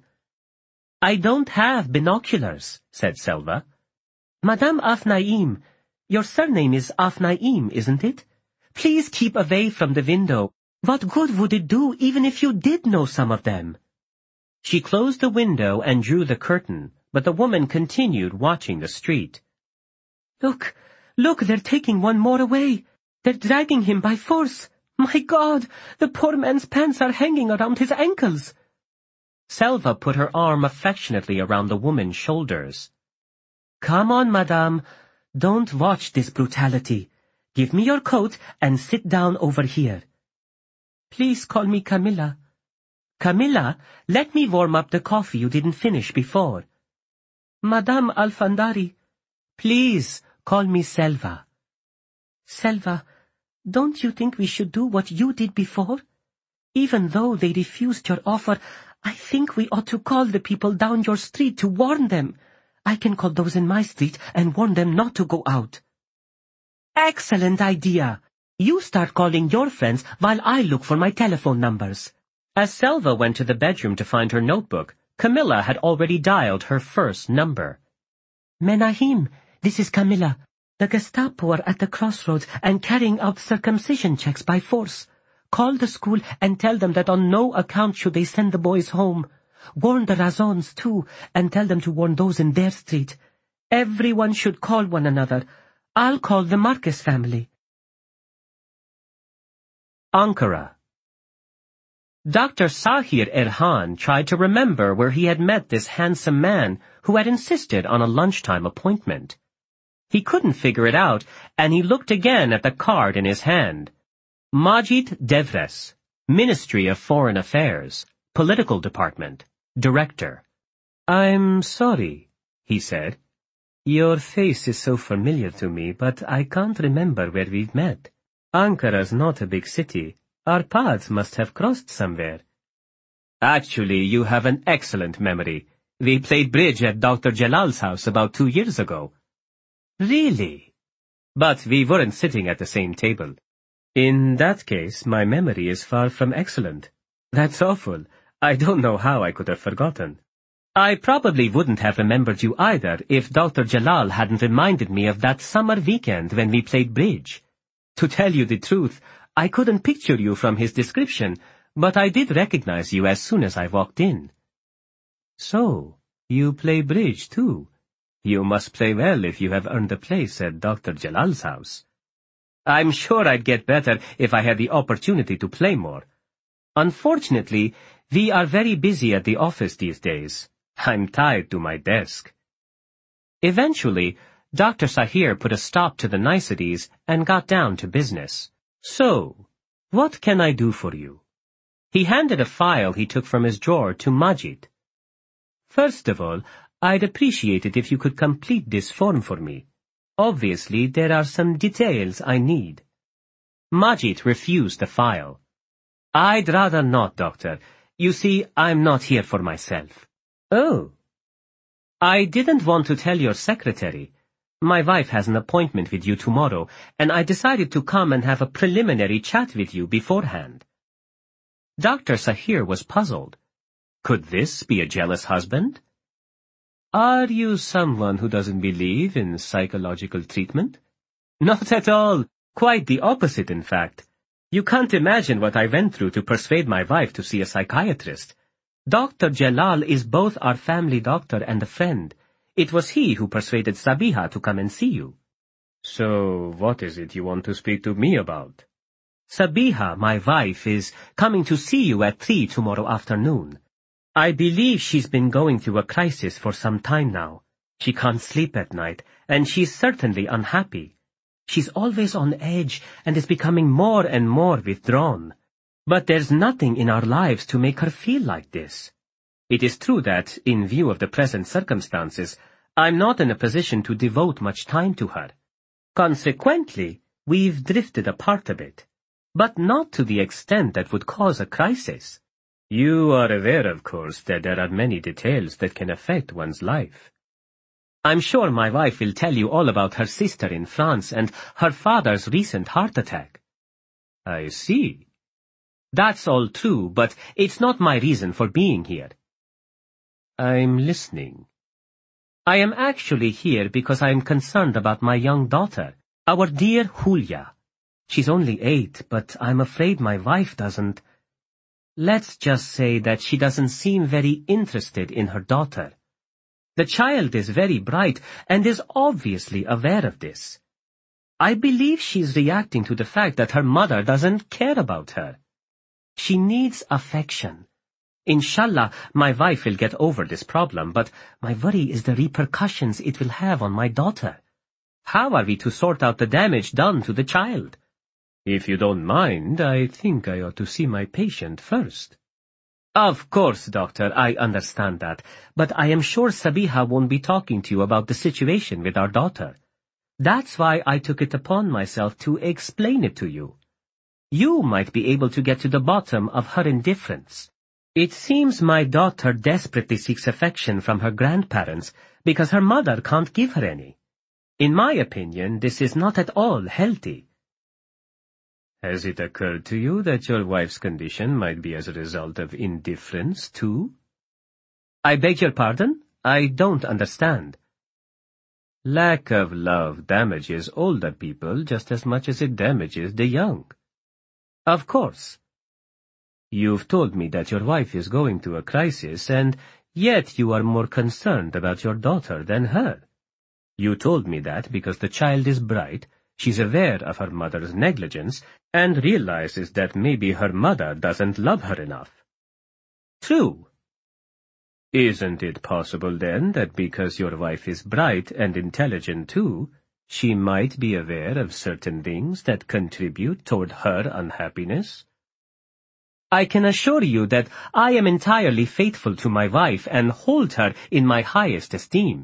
"I don't have binoculars," said Selva. "Madame Afnaim, your surname is Afnaim, isn't it? Please keep away from the window. What good would it do even if you did know some of them?" She closed the window and drew the curtain, but the woman continued watching the street. Look, they're taking one more away. They're dragging him by force. My God, the poor man's pants are hanging around his ankles." Selva put her arm affectionately around the woman's shoulders. "Come on, madame. Don't watch this brutality. Give me your coat and sit down over here. Please call me Camilla. Camilla, let me warm up the coffee you didn't finish before. Madame Alfandari, please call me Selva. Selva, don't you think we should do what you did before? Even though they refused your offer, I think we ought to call the people down your street to warn them. I can call those in my street and warn them not to go out." "Excellent idea. You start calling your friends while I look for my telephone numbers." As Selva went to the bedroom to find her notebook, Camilla had already dialed her first number. "Menahim, this is Camilla. The Gestapo are at the crossroads and carrying out circumcision checks by force. Call the school and tell them that on no account should they send the boys home. Warn the Razons, too, and tell them to warn those in their street. Everyone should call one another. I'll call the Marcus family." Ankara. Dr. Sahir Erhan tried to remember where he had met this handsome man who had insisted on a lunchtime appointment. He couldn't figure it out, and he looked again at the card in his hand. Majid Devres, Ministry of Foreign Affairs, Political Department, Director. "I'm sorry," he said. "Your face is so familiar to me, but I can't remember where we've met. Ankara's not a big city. Our paths must have crossed somewhere." "Actually, you have an excellent memory. We played bridge at Dr. Jalal's house about 2 years ago." "Really?" "But we weren't sitting at the same table." "In that case, my memory is far from excellent. That's awful. I don't know how I could have forgotten." "I probably wouldn't have remembered you either if Dr. Jalal hadn't reminded me of that summer weekend when we played bridge. To tell you the truth, I couldn't picture you from his description, but I did recognize you as soon as I walked in." "So, you play bridge too? You must play well if you have earned a place at Dr. Jalal's house." "I'm sure I'd get better if I had the opportunity to play more. Unfortunately, we are very busy at the office these days. I'm tied to my desk." Eventually, Dr. Sahir put a stop to the niceties and got down to business. "So, what can I do for you?" He handed a file he took from his drawer to Majid. "First of all, I'd appreciate it if you could complete this form for me. Obviously, there are some details I need." Majid refused the file. "I'd rather not, Doctor. You see, I'm not here for myself." "Oh." "I didn't want to tell your secretary. My wife has an appointment with you tomorrow, and I decided to come and have a preliminary chat with you beforehand." Dr. Sahir was puzzled. Could this be a jealous husband? Are you someone who doesn't believe in psychological treatment? Not at all. Quite the opposite, in fact. You can't imagine what I went through to persuade my wife to see a psychiatrist. Dr. Jalal is both our family doctor and a friend. It was he who persuaded Sabiha to come and see you. So, what is it you want to speak to me about? Sabiha, my wife, is coming to see you at 3 tomorrow afternoon. I believe she's been going through a crisis for some time now. She can't sleep at night, and she's certainly unhappy. She's always on edge and is becoming more and more withdrawn. But there's nothing in our lives to make her feel like this. It is true that, in view of the present circumstances, I'm not in a position to devote much time to her. Consequently, we've drifted apart a bit, but not to the extent that would cause a crisis. You are aware, of course, that there are many details that can affect one's life. I'm sure my wife will tell you all about her sister in France and her father's recent heart attack. I see. That's all true, but it's not my reason for being here. I'm listening. I am actually here because I am concerned about my young daughter, our dear Julia. She's only 8, but I'm afraid my wife doesn't. Let's just say that she doesn't seem very interested in her daughter. The child is very bright and is obviously aware of this. I believe she's reacting to the fact that her mother doesn't care about her. She needs affection. Inshallah, my wife will get over this problem, but my worry is the repercussions it will have on my daughter. How are we to sort out the damage done to the child? If you don't mind, I think I ought to see my patient first. Of course, doctor, I understand that, but I am sure Sabiha won't be talking to you about the situation with our daughter. That's why I took it upon myself to explain it to you. You might be able to get to the bottom of her indifference. It seems my daughter desperately seeks affection from her grandparents because her mother can't give her any. In my opinion, this is not at all healthy. Has it occurred to you that your wife's condition might be as a result of indifference, too? I beg your pardon? I don't understand. Lack of love damages older people just as much as it damages the young. Of course. You've told me that your wife is going through a crisis, and yet you are more concerned about your daughter than her. You told me that because the child is bright, she's aware of her mother's negligence, and realizes that maybe her mother doesn't love her enough. True. Isn't it possible, then, that because your wife is bright and intelligent too, she might be aware of certain things that contribute toward her unhappiness? I can assure you that I am entirely faithful to my wife and hold her in my highest esteem.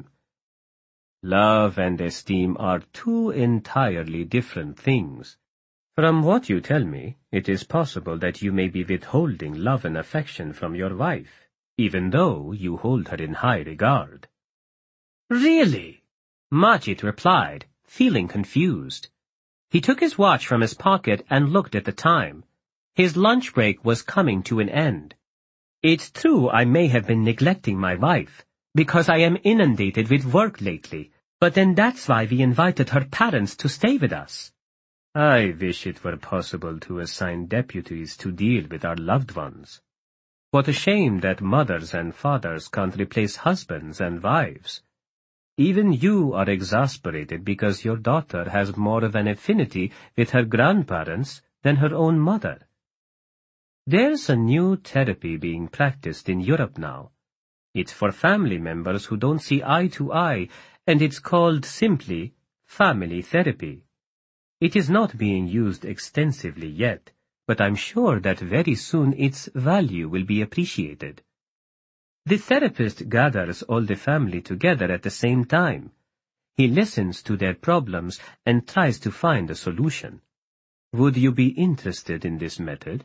Love and esteem are two entirely different things. From what you tell me, it is possible that you may be withholding love and affection from your wife, even though you hold her in high regard. Really? Majid replied, feeling confused. He took his watch from his pocket and looked at the time. His lunch break was coming to an end. It's true I may have been neglecting my wife, because I am inundated with work lately, but then that's why we invited her parents to stay with us. I wish it were possible to assign deputies to deal with our loved ones. What a shame that mothers and fathers can't replace husbands and wives. Even you are exasperated because your daughter has more of an affinity with her grandparents than her own mother. There's a new therapy being practiced in Europe now. It's for family members who don't see eye to eye, and it's called simply family therapy. It is not being used extensively yet, but I'm sure that very soon its value will be appreciated. The therapist gathers all the family together at the same time. He listens to their problems and tries to find a solution. Would you be interested in this method?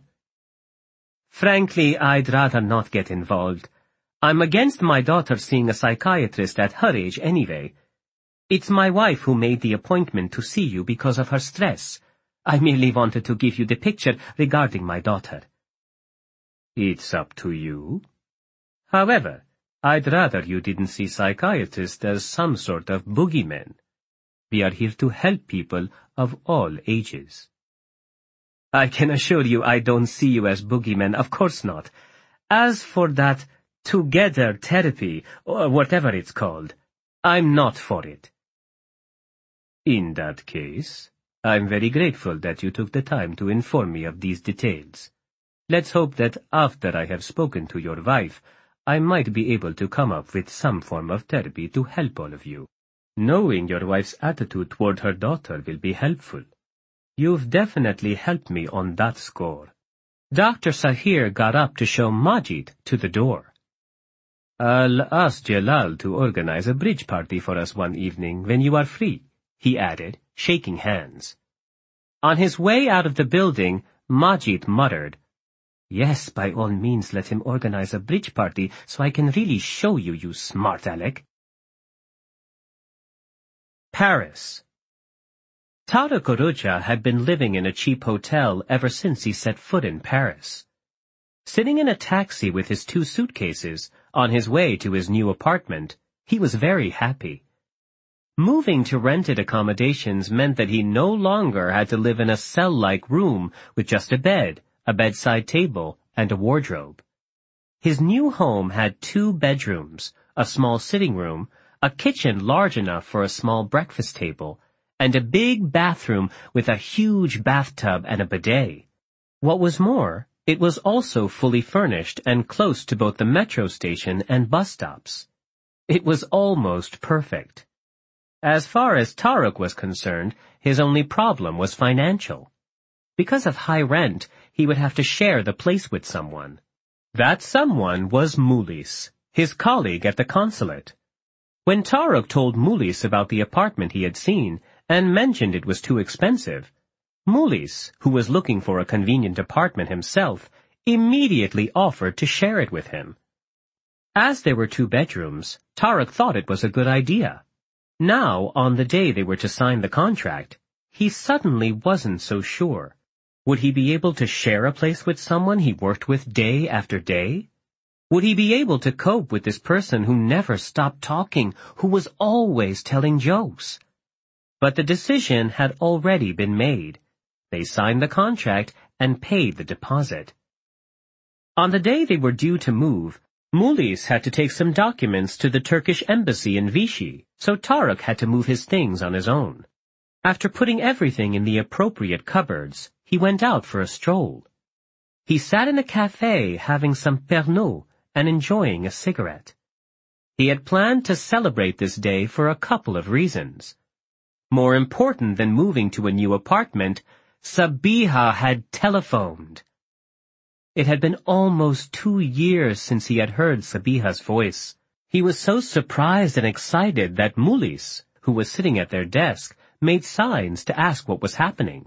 Frankly, I'd rather not get involved. I'm against my daughter seeing a psychiatrist at her age anyway. It's my wife who made the appointment to see you because of her stress. I merely wanted to give you the picture regarding my daughter. It's up to you. However, I'd rather you didn't see psychiatrists as some sort of boogeymen. We are here to help people of all ages. I can assure you I don't see you as boogeymen, of course not. As for that together therapy, or whatever it's called, I'm not for it. In that case, I'm very grateful that you took the time to inform me of these details. Let's hope that after I have spoken to your wife, I might be able to come up with some form of therapy to help all of you. Knowing your wife's attitude toward her daughter will be helpful. You've definitely helped me on that score. Dr. Sahir got up to show Majid to the door. I'll ask Jalal to organize a bridge party for us one evening when you are free, he added, shaking hands. On his way out of the building, Majid muttered, Yes, by all means let him organize a bridge party so I can really show you, you smart aleck. Paris. Tarek Oruja had been living in a cheap hotel ever since he set foot in Paris. Sitting in a taxi with his 2 suitcases, on his way to his new apartment, he was very happy. Moving to rented accommodations meant that he no longer had to live in a cell-like room with just a bed, a bedside table, and a wardrobe. His new home had 2 bedrooms, a small sitting room, a kitchen large enough for a small breakfast table, and a big bathroom with a huge bathtub and a bidet. What was more, it was also fully furnished and close to both the metro station and bus stops. It was almost perfect. As far as Tarek was concerned, his only problem was financial. Because of high rent, he would have to share the place with someone. That someone was Mulis, his colleague at the consulate. When Tarek told Mulis about the apartment he had seen and mentioned it was too expensive, Mulis, who was looking for a convenient apartment himself, immediately offered to share it with him. As there were 2 bedrooms, Tarek thought it was a good idea. Now, on the day they were to sign the contract, he suddenly wasn't so sure. Would he be able to share a place with someone he worked with day after day? Would he be able to cope with this person who never stopped talking, who was always telling jokes? But the decision had already been made. They signed the contract and paid the deposit. On the day they were due to move, Mulis had to take some documents to the Turkish embassy in Vichy, so Tarek had to move his things on his own. After putting everything in the appropriate cupboards, he went out for a stroll. He sat in a cafe having some Pernod and enjoying a cigarette. He had planned to celebrate this day for a couple of reasons. More important than moving to a new apartment, Sabiha had telephoned. It had been almost 2 years since he had heard Sabiha's voice. He was so surprised and excited that Mulis, who was sitting at their desk, made signs to ask what was happening.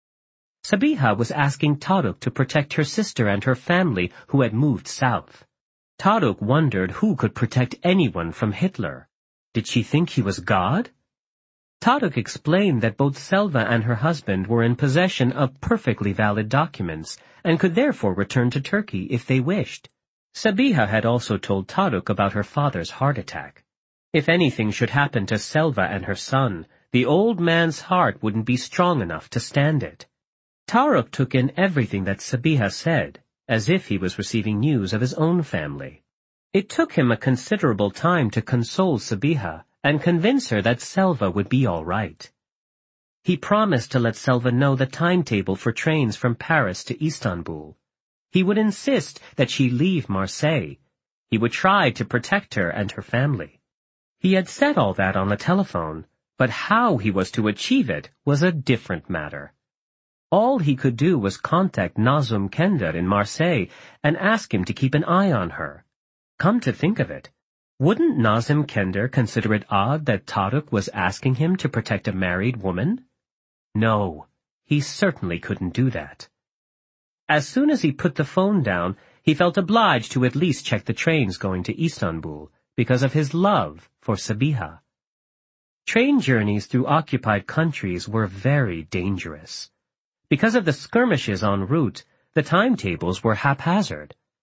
Sabiha was asking Tarek to protect her sister and her family who had moved south. Tarek wondered who could protect anyone from Hitler. Did she think he was God? Tarek explained that both Selva and her husband were in possession of perfectly valid documents and could therefore return to Turkey if they wished. Sabiha had also told Tarek about her father's heart attack. If anything should happen to Selva and her son, the old man's heart wouldn't be strong enough to stand it. Tarek took in everything that Sabiha said, as if he was receiving news of his own family. It took him a considerable time to console Sabiha and convince her that Selva would be all right. He promised to let Selva know the timetable for trains from Paris to Istanbul. He would insist that she leave Marseille. He would try to protect her and her family. He had said all that on the telephone, but how he was to achieve it was a different matter. All he could do was contact Nazım Kender in Marseille and ask him to keep an eye on her. Come to think of it, wouldn't Nazım Kender consider it odd that Tarek was asking him to protect a married woman? No, he certainly couldn't do that. As soon as he put the phone down, he felt obliged to at least check the trains going to Istanbul because of his love for Sabiha. Train journeys through occupied countries were very dangerous. Because of the skirmishes en route, the timetables were haphazard.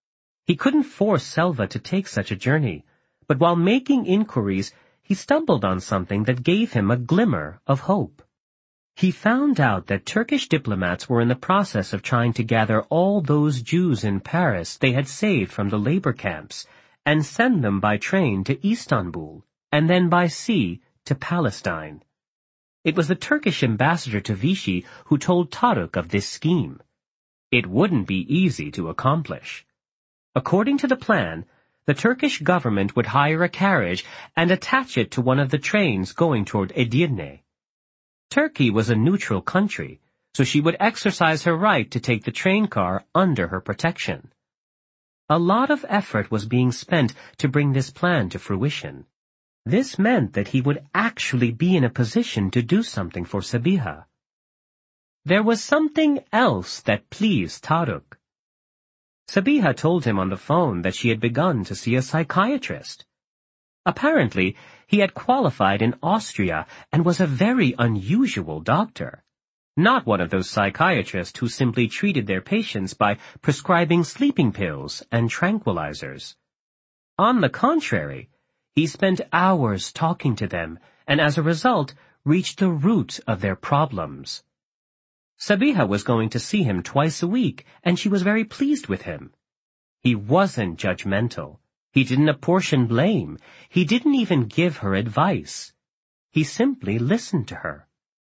He couldn't force Selva to take such a journey, but while making inquiries, he stumbled on something that gave him a glimmer of hope. He found out that Turkish diplomats were in the process of trying to gather all those Jews in Paris they had saved from the labor camps and send them by train to Istanbul, and then by sea to Palestine. It was the Turkish ambassador to Vichy who told Taruk of this scheme. It wouldn't be easy to accomplish. According to the plan, the Turkish government would hire a carriage and attach it to one of the trains going toward Edirne. Turkey was a neutral country, so she would exercise her right to take the train car under her protection. A lot of effort was being spent to bring this plan to fruition. This meant that he would actually be in a position to do something for Sabiha. There was something else that pleased Taruk. Sabiha told him on the phone that she had begun to see a psychiatrist. Apparently, he had qualified in Austria and was a very unusual doctor. Not one of those psychiatrists who simply treated their patients by prescribing sleeping pills and tranquilizers. On the contrary, he spent hours talking to them and as a result reached the root of their problems. Sabiha was going to see him twice a week, and she was very pleased with him. He wasn't judgmental. He didn't apportion blame. He didn't even give her advice. He simply listened to her.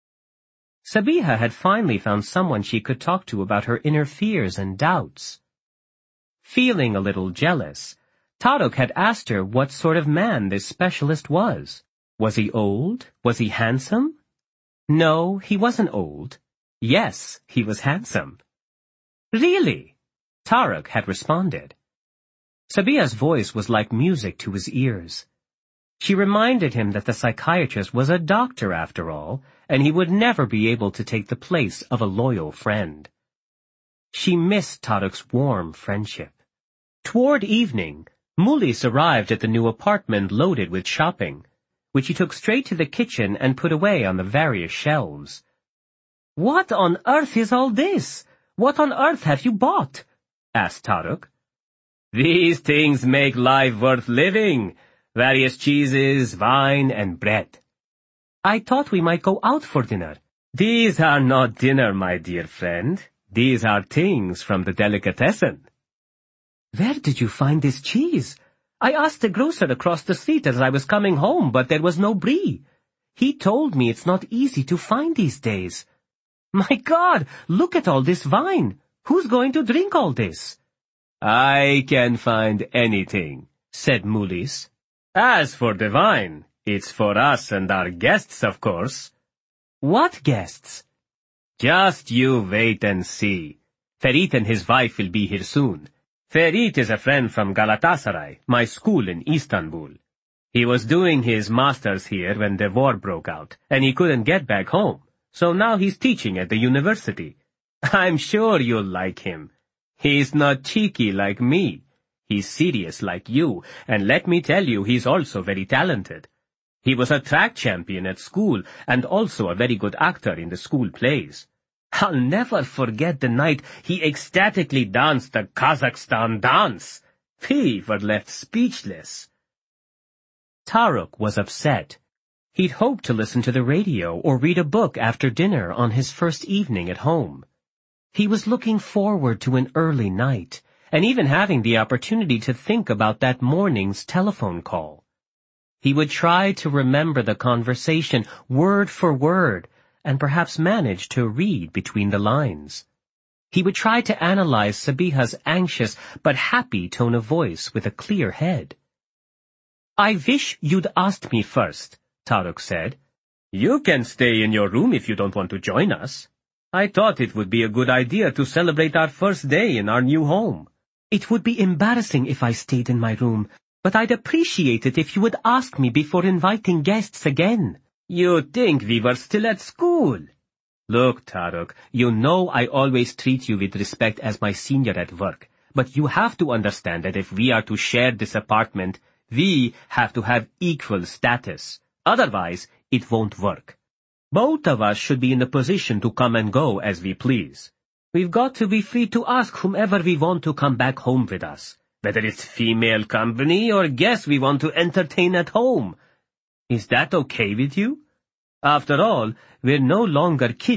Sabiha had finally found someone she could talk to about her inner fears and doubts. Feeling a little jealous, Taruk had asked her what sort of man this specialist was. Was he old? Was he handsome? No, he wasn't old. Yes, he was handsome. Really? Taruk had responded. Sabiha's voice was like music to his ears. She reminded him that the psychiatrist was a doctor after all, and he would never be able to take the place of a loyal friend. She missed Taruk's warm friendship. Toward evening, Mulis arrived at the new apartment loaded with shopping, which he took straight to the kitchen and put away on the various shelves. "What on earth is all this? What on earth have you bought?" asked Taruk. "These things make life worth living. Various cheeses, wine, and bread." "I thought we might go out for dinner." "These are not dinner, my dear friend. These are things from the delicatessen." "Where did you find this cheese? I asked the grocer across the street as I was coming home, but there was no brie. He told me it's not easy to find these days. My God, look at all this wine. Who's going to drink all this?" "I can find anything," said Mulis. "As for the wine, it's for us and our guests, of course." "What guests?" "Just you wait and see. Ferit and his wife will be here soon. Ferit is a friend from Galatasaray, my school in Istanbul. He was doing his master's here when the war broke out, and he couldn't get back home. So now he's teaching at the university. I'm sure you'll like him. He's not cheeky like me. He's serious like you, and let me tell you, he's also very talented. He was a track champion at school, and also a very good actor in the school plays. I'll never forget the night he ecstatically danced the Kazakhstan dance. We were left speechless." Taruk was upset. He'd hoped to listen to the radio or read a book after dinner on his first evening at home. He was looking forward to an early night, and even having the opportunity to think about that morning's telephone call. He would try to remember the conversation word for word, and perhaps manage to read between the lines. He would try to analyze Sabiha's anxious but happy tone of voice with a clear head. "I wish you'd asked me first," Taruk said. "You can stay in your room if you don't want to join us. I thought it would be a good idea to celebrate our first day in our new home." "It would be embarrassing if I stayed in my room, but I'd appreciate it if you would ask me before inviting guests again." "You'd think we were still at school." "Look, Taruk, you know I always treat you with respect as my senior at work, but you have to understand that if we are to share this apartment, we have to have equal status. Otherwise, it won't work. Both of us should be in a position to come and go as we please. We've got to be free to ask whomever we want to come back home with us. whether it's female company or guests we want to entertain at home. Is that okay with you? After all, we're no longer kids